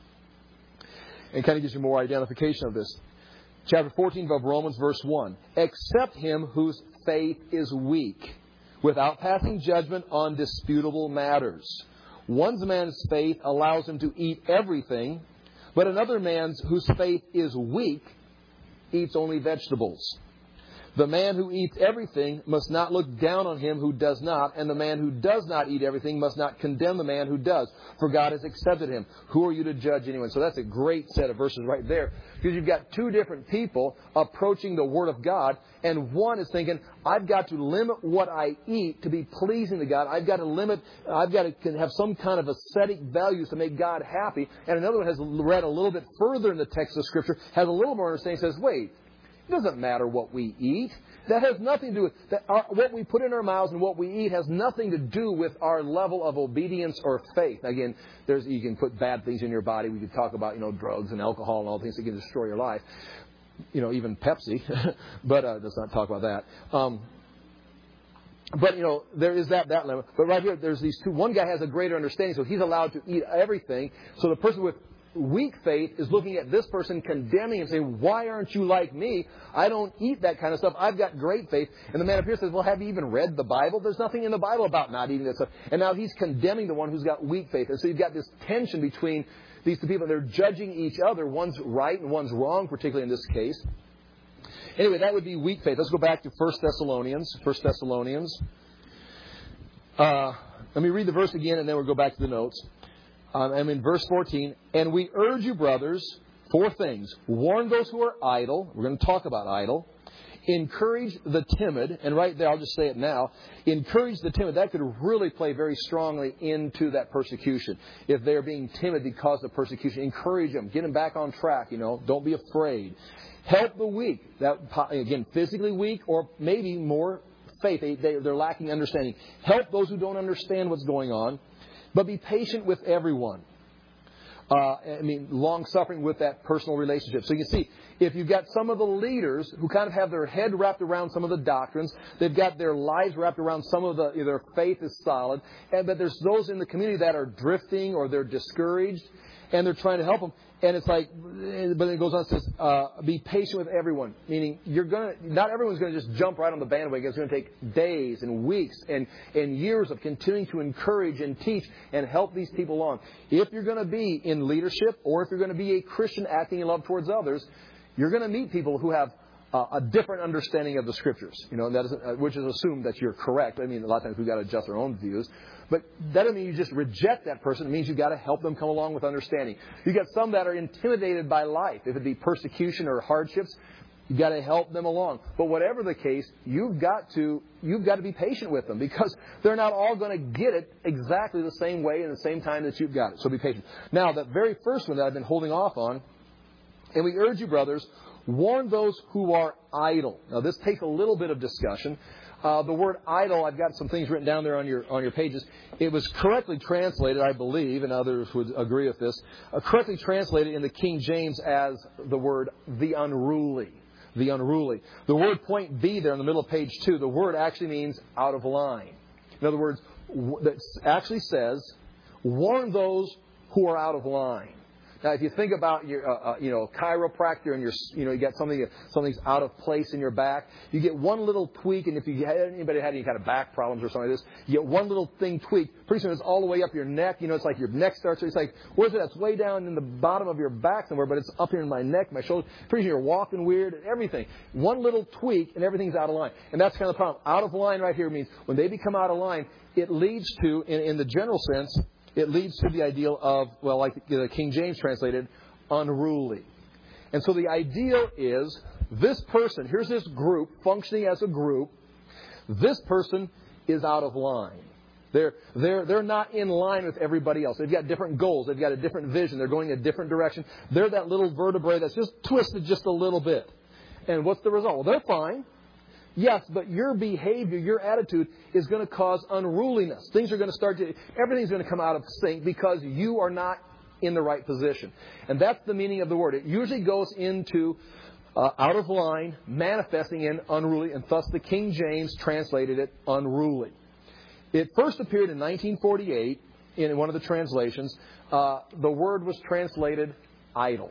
And it kind of gives you more identification of this. Chapter fourteen of Romans, verse one. Accept him whose faith is weak, without passing judgment on disputable matters. One man's faith allows him to eat everything, but another man's whose faith is weak eats only vegetables. The man who eats everything must not look down on him who does not, and the man who does not eat everything must not condemn the man who does, for God has accepted him. Who are you to judge anyone? So that's a great set of verses right there, because you've got two different people approaching the Word of God, and one is thinking, I've got to limit what I eat to be pleasing to God. I've got to limit, I've got to have some kind of ascetic values to make God happy. And another one has read a little bit further in the text of Scripture, has a little more understanding, says, wait, it doesn't matter what we eat. That has nothing to do with that. Our, what we put in our mouths and what we eat has nothing to do with our level of obedience or faith. Again, there's you can put bad things in your body. We could talk about you know drugs and alcohol and all things that can destroy your life. You know, even Pepsi. but uh, let's not talk about that. Um, but you know, there is that that limit. But right here, there's these two. One guy has a greater understanding, so he's allowed to eat everything. So the person with weak faith is looking at this person, condemning and saying, why aren't you like me? I don't eat that kind of stuff. I've got great faith. And the man up here says, well, have you even read the Bible? There's nothing in the Bible about not eating that stuff. And now he's condemning the one who's got weak faith. And so you've got this tension between these two people. They're judging each other. One's right and one's wrong, particularly in this case. Anyway, that would be weak faith. Let's go back to First Thessalonians. First Thessalonians. Uh, let me read the verse again, and then we'll go back to the notes. Um, I'm in verse fourteen. And we urge you, brothers, four things. Warn those who are idle. We're going to talk about idle. encourage the timid, and right there, I'll just say it now, encourage the timid. That could really play very strongly into that persecution. If they're being timid because of persecution, encourage them. Get them back on track, you know. Don't be afraid. Help the weak. That, again, physically weak or maybe more faith. They, they, they're lacking understanding. Help those who don't understand what's going on. But be patient with everyone. Uh, I mean, long-suffering with that personal relationship. So you can see, if you've got some of the leaders who kind of have their head wrapped around some of the doctrines, they've got their lives wrapped around some of the, their faith is solid, and but there's those in the community that are drifting or they're discouraged, and they're trying to help them. And it's like, but it goes on and says, uh, be patient with everyone. Meaning, you're gonna, not everyone's going to just jump right on the bandwagon. It's going to take days and weeks and, and years of continuing to encourage and teach and help these people along. If you're going to be in leadership, or if you're going to be a Christian acting in love towards others, you're going to meet people who have uh, a different understanding of the Scriptures. You know, and that is, uh, which is assumed that you're correct. I mean, a lot of times we've got to adjust our own views. But that doesn't mean you just reject that person. It means you've got to help them come along with understanding. You've got some that are intimidated by life. If it be persecution or hardships, you've got to help them along. But whatever the case, you've got to you've got to be patient with them, because they're not all going to get it exactly the same way in the same time that you've got it. So be patient. Now, that very first one that I've been holding off on, and we urge you, brothers, warn those who are idle. Now, this takes a little bit of discussion. Uh, the word idle, I've got some things written down there on your on your pages. It was correctly translated, I believe, and others would agree with this, uh, correctly translated in the King James as the word the unruly. The unruly. The word point B there in the middle of page two, the word actually means out of line. In other words, that actually says, warn those who are out of line. Now, if you think about your, uh, uh, you know, chiropractor, and you're, you know, you got something, something's out of place in your back, you get one little tweak, and if you had anybody had any kind of back problems or something like this, you get one little thing tweaked, pretty soon it's all the way up your neck. You know, it's like your neck starts. It's like, where's it? It's way down in the bottom of your back somewhere, but it's up here in my neck, my shoulder. Pretty soon you're walking weird and everything. One little tweak, and everything's out of line. And that's kind of the problem. Out of line right here means when they become out of line, it leads to, in, in the general sense, it leads to the ideal of, well, like the King James translated, unruly. And so the ideal is this person, here's this group functioning as a group. This person is out of line. They're, they're, they're not in line with everybody else. They've got different goals. They've got a different vision. They're going a different direction. They're that little vertebrae that's just twisted just a little bit. And what's the result? Well, they're fine. Yes, but your behavior, your attitude is going to cause unruliness. Things are going to start to, everything's going to come out of sync because you are not in the right position. And that's the meaning of the word. It usually goes into uh, out of line, manifesting in unruly, and thus the King James translated it unruly. It first appeared in nineteen forty-eight in one of the translations. Uh, the word was translated idle.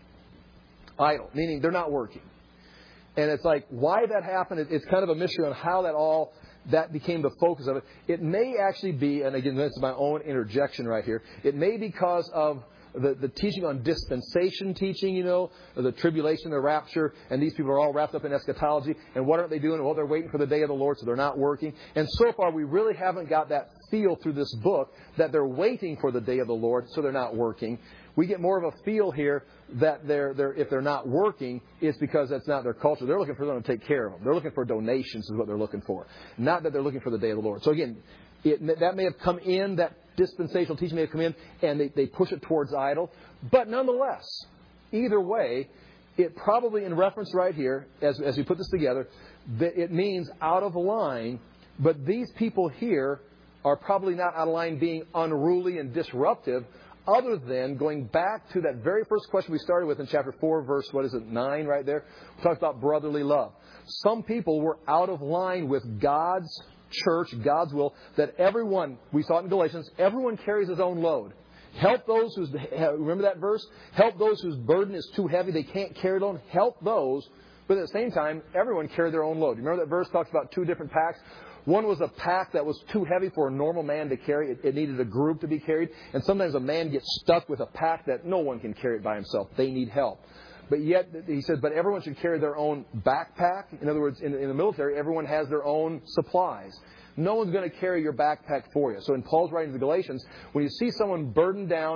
Idle, meaning they're not working. And it's like, why that happened, it's kind of a mystery on how that all, that became the focus of it. It may actually be, and again, this is my own interjection right here, it may be because of the, the teaching on dispensation teaching, you know, the tribulation, the rapture, and these people are all wrapped up in eschatology, and what aren't they doing? Well, they're waiting for the day of the Lord, so they're not working. And so far, we really haven't got that feel through this book that they're waiting for the day of the Lord, so they're not working. We get more of a feel here that they're, they're, if they're not working, it's because that's not their culture. They're looking for someone to take care of them. They're looking for donations is what they're looking for. Not that they're looking for the day of the Lord. So again, it, that may have come in, that dispensational teaching may have come in, and they, they push it towards idle. But nonetheless, either way, it probably, in reference right here, as, as we put this together, that it means out of line, but these people here are probably not out of line being unruly and disruptive, other than going back to that very first question we started with in chapter four, verse, what is it, nine right there? We talked about brotherly love. Some people were out of line with God's church, God's will, that everyone, we saw it in Galatians, everyone carries his own load. Help those whose, remember that verse? Help those whose burden is too heavy, they can't carry it alone. Help those, but at the same time, everyone carried their own load. You remember that verse talks about two different packs? One was a pack that was too heavy for a normal man to carry. It, it needed a group to be carried. And sometimes a man gets stuck with a pack that no one can carry it by himself. They need help. But yet, he says, but everyone should carry their own backpack. In other words, in, in the military, everyone has their own supplies. No one's going to carry your backpack for you. So in Paul's writing to the Galatians, when you see someone burdened down,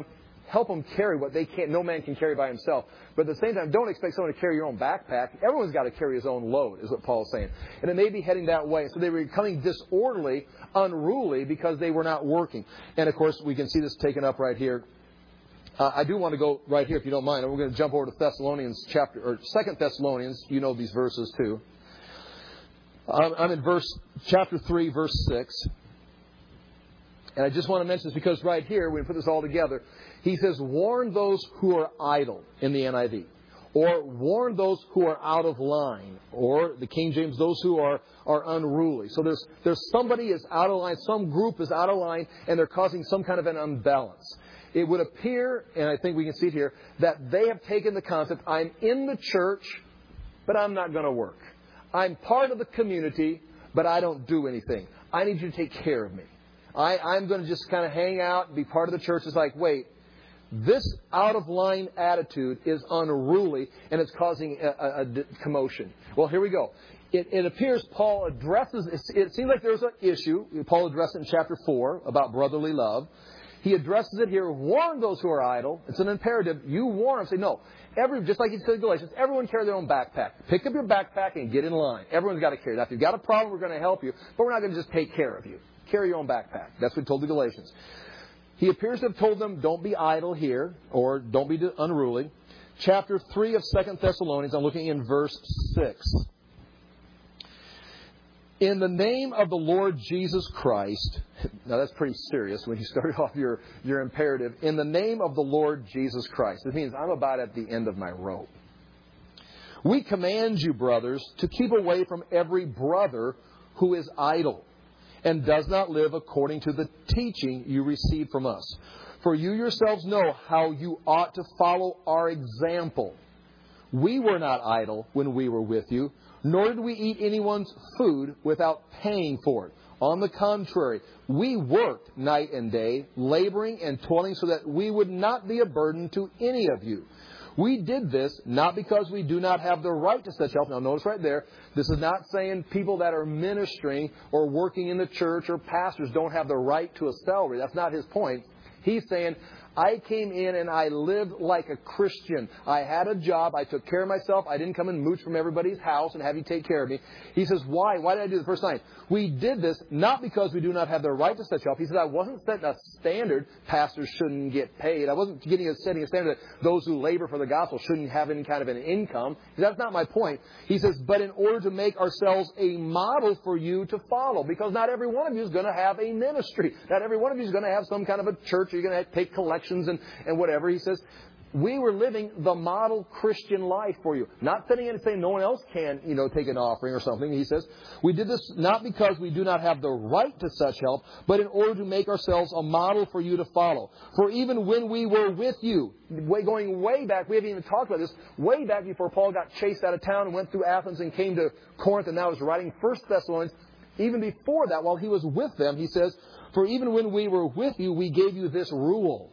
help them carry what they can't, no man can carry by himself. But at the same time, don't expect someone to carry your own backpack. Everyone's got to carry his own load, is what Paul's saying. And it may be heading that way. So they were becoming disorderly, unruly, because they were not working. And, of course, we can see this taken up right here. Uh, I do want to go right here, if you don't mind. And we're going to jump over to Thessalonians chapter, or Second Thessalonians. You know these verses, too. Um, I'm in verse, chapter three, verse six. And I just want to mention this because right here, when we put this all together, he says, warn those who are idle in the N I V. Or warn those who are out of line. Or the King James, those who are, are unruly. So there's, there's somebody is out of line, some group is out of line, and they're causing some kind of an unbalance. It would appear, and I think we can see it here, that they have taken the concept, I'm in the church, but I'm not going to work. I'm part of the community, but I don't do anything. I need you to take care of me. I, I'm going to just kind of hang out and be part of the church. It's like, wait, this out-of-line attitude is unruly, and it's causing a, a, a commotion. Well, here we go. It, it appears Paul addresses, it seems like there's an issue. Paul addressed it in chapter four about brotherly love. He addresses it here, warn those who are idle. It's an imperative. You warn them. Say, no, every, just like he said in Galatians, everyone carry their own backpack. Pick up your backpack and get in line. Everyone's got to carry it. Now, if you've got a problem, we're going to help you, but we're not going to just take care of you. Carry your own backpack. That's what he told the Galatians. He appears to have told them, don't be idle here, or don't be unruly. Chapter three of Second Thessalonians, I'm looking in verse six. In the name of the Lord Jesus Christ, now that's pretty serious when you start off your, your imperative. In the name of the Lord Jesus Christ. It means I'm about at the end of my rope. We command you, brothers, to keep away from every brother who is idle and does not live according to the teaching you received from us. For you yourselves know how you ought to follow our example. We were not idle when we were with you, nor did we eat anyone's food without paying for it. On the contrary, we worked night and day, laboring and toiling so that we would not be a burden to any of you. We did this not because we do not have the right to such help. Now notice right there, this is not saying people that are ministering or working in the church or pastors don't have the right to a salary. That's not his point. He's saying, I came in and I lived like a Christian. I had a job. I took care of myself. I didn't come and mooch from everybody's house and have you take care of me. He says, why? Why did I do the first time? We did this not because we do not have the right to such help. He said, I wasn't setting a standard. Pastors shouldn't get paid. I wasn't getting a, setting a standard that those who labor for the gospel shouldn't have any kind of an income. That's not my point. He says, but in order to make ourselves a model for you to follow, because not every one of you is going to have a ministry. Not every one of you is going to have some kind of a church. You're going to take collections and, and whatever. He says, we were living the model Christian life for you. Not sitting in and saying no one else can, you know, take an offering or something. He says, we did this not because we do not have the right to such help, but in order to make ourselves a model for you to follow. For even when we were with you, way, going way back, we haven't even talked about this, way back before Paul got chased out of town and went through Athens and came to Corinth and now is writing First Thessalonians, even before that, while he was with them, he says, for even when we were with you, we gave you this rule.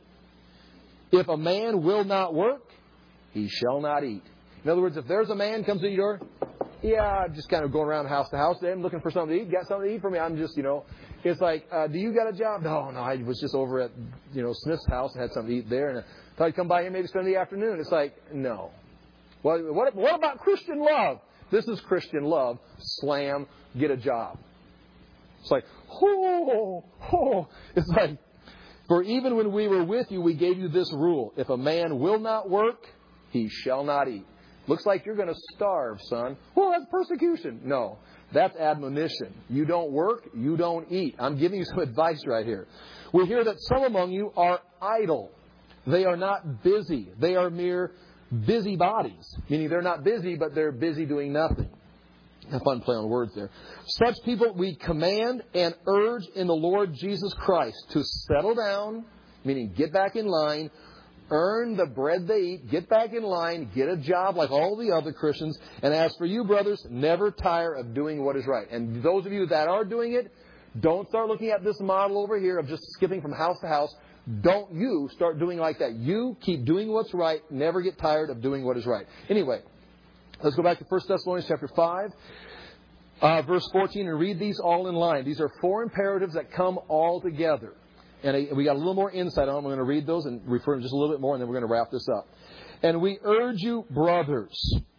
If a man will not work, he shall not eat. In other words, if there's a man comes to your door, yeah, I'm just kind of going around house to house. I'm looking for something to eat. Got something to eat for me? I'm just, you know, it's like, uh, do you got a job? No, no, I was just over at, you know, Smith's house and had something to eat there. And I thought I'd come by here maybe spend the afternoon. It's like, no. Well, what, what about Christian love? This is Christian love. Slam, get a job. It's like, oh, oh. It's like, for even when we were with you, we gave you this rule. If a man will not work, he shall not eat. Looks like you're going to starve, son. Well, that's persecution. No, that's admonition. You don't work, you don't eat. I'm giving you some advice right here. We hear that some among you are idle. They are not busy. They are mere busybodies. Meaning they're not busy, but they're busy doing nothing. A fun play on words there. Such people we command and urge in the Lord Jesus Christ to settle down, meaning get back in line, earn the bread they eat, get back in line, get a job like all the other Christians. And as for you, brothers, never tire of doing what is right. And those of you that are doing it, don't start looking at this model over here of just skipping from house to house. Don't you start doing like that. You keep doing what's right. Never get tired of doing what is right. Anyway, let's go back to First Thessalonians chapter five, uh, verse fourteen, and read these all in line. These are four imperatives that come all together. And I, we got a little more insight on them. I'm going to read those and refer to just a little bit more, and then we're going to wrap this up. And we urge you, brothers.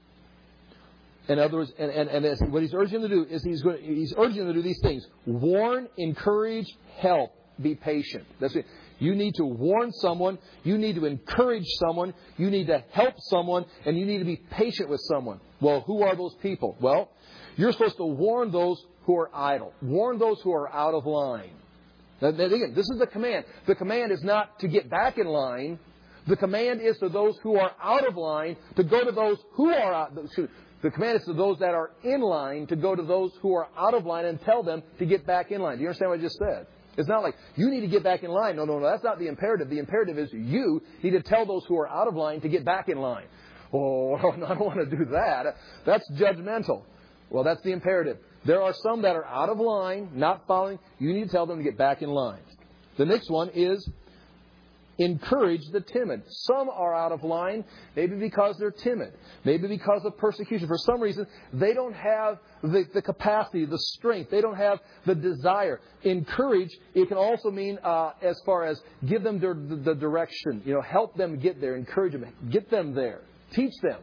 In other words, and, and, and as, what he's urging them to do is he's going to, he's urging them to do these things. Warn, encourage, help, be patient. That's it. You need to warn someone. You need to encourage someone. You need to help someone. And you need to be patient with someone. Well, who are those people? Well, you're supposed to warn those who are idle. Warn those who are out of line. Now, again, this is the command. The command is not to get back in line. The command is to those who are out of line to go to those who are out. The command is to those that are in line to go to those who are out of line and tell them to get back in line. Do you understand what I just said? It's not like you need to get back in line. No, no, no. That's not the imperative. The imperative is you need to tell those who are out of line to get back in line. Oh, I don't want to do that. That's judgmental. Well, that's the imperative. There are some that are out of line, not following. You need to tell them to get back in line. The next one is encourage the timid. Some are out of line, maybe because they're timid, maybe because of persecution. For some reason, they don't have the, the capacity, the strength. They don't have the desire. Encourage, it can also mean uh, as far as give them the, the, the direction. You know, help them get there. Encourage them. Get them there. Teach them.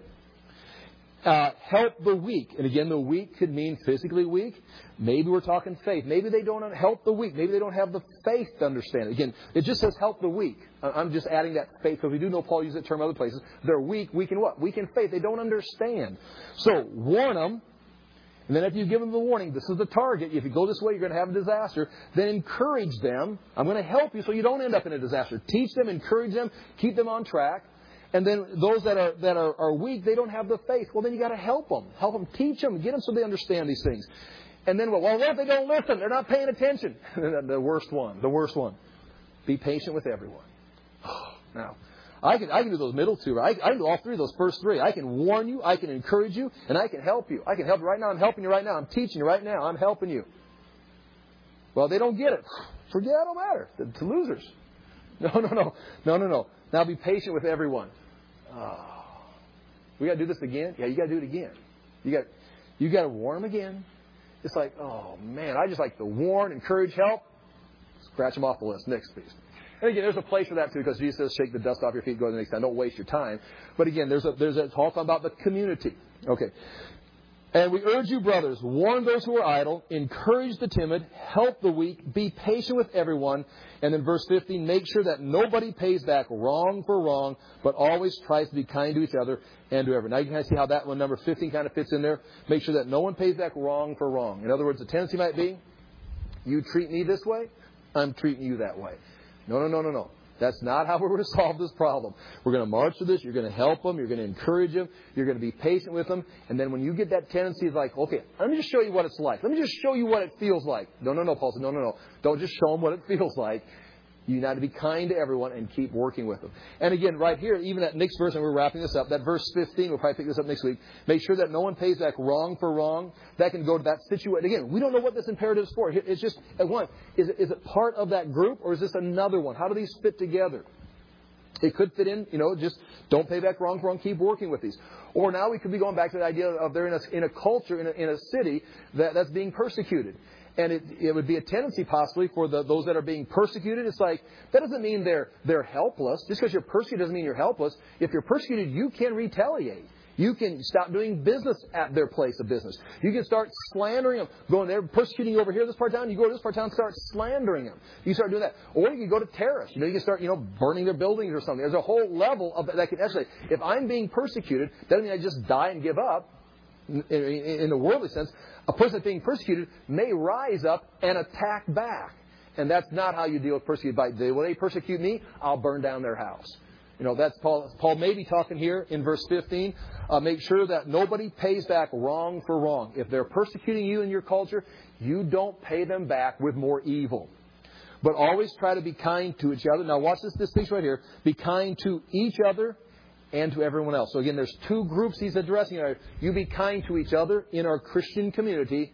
Uh, help the weak. And again, the weak could mean physically weak. Maybe we're talking faith. Maybe they don't help the weak. Maybe they don't have the faith to understand it. Again, it just says help the weak. I'm just adding that faith because we do know Paul uses that term other places. They're weak. Weak in what? Weak in faith. They don't understand. So warn them. And then after you give them the warning, this is the target. If you go this way, you're going to have a disaster. Then encourage them. I'm going to help you so you don't end up in a disaster. Teach them, encourage them, keep them on track. And then those that are that are, are weak, they don't have the faith. Well, then you got to help them. Help them, teach them, get them so they understand these things. And then, well, well, what if they don't listen? They're not paying attention. The worst one. The worst one. Be patient with everyone. Now, I can I can do those middle two. I, I can do all three of those first three. I can warn you. I can encourage you. And I can help you. I can help you right now. I'm helping you right now. I'm teaching you right now. I'm helping you. Well, they don't get it. Forget it. Don't matter. To losers. No, no, no. No, no, no. Now be patient with everyone. Oh, we got to do this again? Yeah, you got to do it again. You got you got to warn them again. It's like, oh, man, I just like to warn, encourage, help. Scratch them off the list. Next, please. And again, there's a place for that, too, because Jesus says, shake the dust off your feet, go to the next time. Don't waste your time. But again, there's a, there's a talk about the community. Okay. And we urge you, brothers, warn those who are idle, encourage the timid, help the weak, be patient with everyone. And then verse fifteen, make sure that nobody pays back wrong for wrong, but always tries to be kind to each other and to everyone. Now you can kind of see how that one, number fifteen, kind of fits in there. Make sure that no one pays back wrong for wrong. In other words, the tendency might be, you treat me this way, I'm treating you that way. No, no, no, no, no. That's not how we're going to solve this problem. We're going to march through this. You're going to help them. You're going to encourage them. You're going to be patient with them. And then when you get that tendency, it's like, okay, let me just show you what it's like. Let me just show you what it feels like. No, no, no, Paul said, no, no, no. Don't just show them what it feels like. You need to be kind to everyone and keep working with them. And again, right here, even that next verse, and we're wrapping this up, that verse fifteen, we'll probably pick this up next week. Make sure that no one pays back wrong for wrong. That can go to that situation. Again, we don't know what this imperative is for. It's just, one, is it, is it part of that group or is this another one? How do these fit together? It could fit in, you know, just don't pay back wrong for wrong, keep working with these. Or now we could be going back to the idea of they're in a, in a culture, in a, in a city that, that's being persecuted. And it, it would be a tendency possibly for the, those that are being persecuted. It's like, that doesn't mean they're they're helpless. Just because you're persecuted doesn't mean you're helpless. If you're persecuted, you can retaliate. You can stop doing business at their place of business. You can start slandering them. Going there, persecuting you over here, this part of town. You go to this part of town and start slandering them. You start doing that. Or you can go to terrorists. You know, you can start, you know, burning their buildings or something. There's a whole level of that can actually, if I'm being persecuted, doesn't mean I just die and give up. In, in, in the worldly sense, a person that's being persecuted may rise up and attack back. And that's not how you deal with persecuted. By when they persecute me, I'll burn down their house. You know, that's Paul. Paul may be talking here in verse fifteen. Uh, make sure that nobody pays back wrong for wrong. If they're persecuting you in your culture, you don't pay them back with more evil. But always try to be kind to each other. Now watch this distinction right here. Be kind to each other and to everyone else. So again, there's two groups he's addressing here. You be kind to each other in our Christian community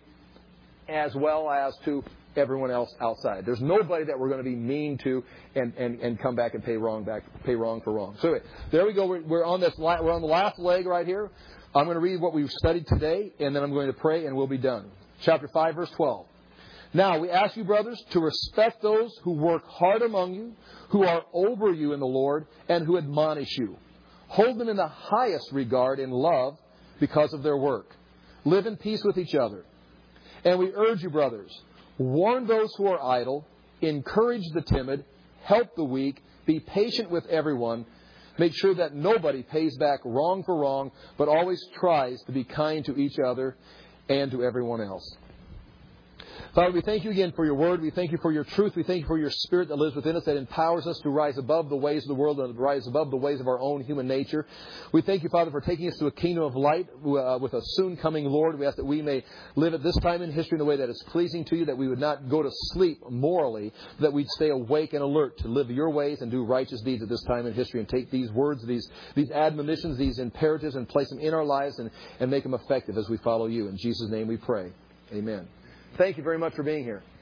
as well as to everyone else outside. There's nobody that we're going to be mean to and, and, and come back and pay wrong back, pay wrong for wrong. So anyway, there we go. We're, we're on this. We're on the last leg right here. I'm going to read what we've studied today, and then I'm going to pray, and we'll be done. Chapter five, verse twelve. Now, we ask you, brothers, to respect those who work hard among you, who are over you in the Lord, and who admonish you. Hold them in the highest regard in love because of their work. Live in peace with each other. And we urge you, brothers, warn those who are idle, encourage the timid, help the weak, be patient with everyone. Make sure that nobody pays back wrong for wrong, but always tries to be kind to each other and to everyone else. Father, we thank you again for your word. We thank you for your truth. We thank you for your Spirit that lives within us, that empowers us to rise above the ways of the world and rise above the ways of our own human nature. We thank you, Father, for taking us to a kingdom of light uh, with a soon coming Lord. We ask that we may live at this time in history in a way that is pleasing to you, that we would not go to sleep morally, that we'd stay awake and alert to live your ways and do righteous deeds at this time in history, and take these words, these, these admonitions, these imperatives, and place them in our lives and, and make them effective as we follow you. In Jesus' name we pray. Amen. Thank you very much for being here.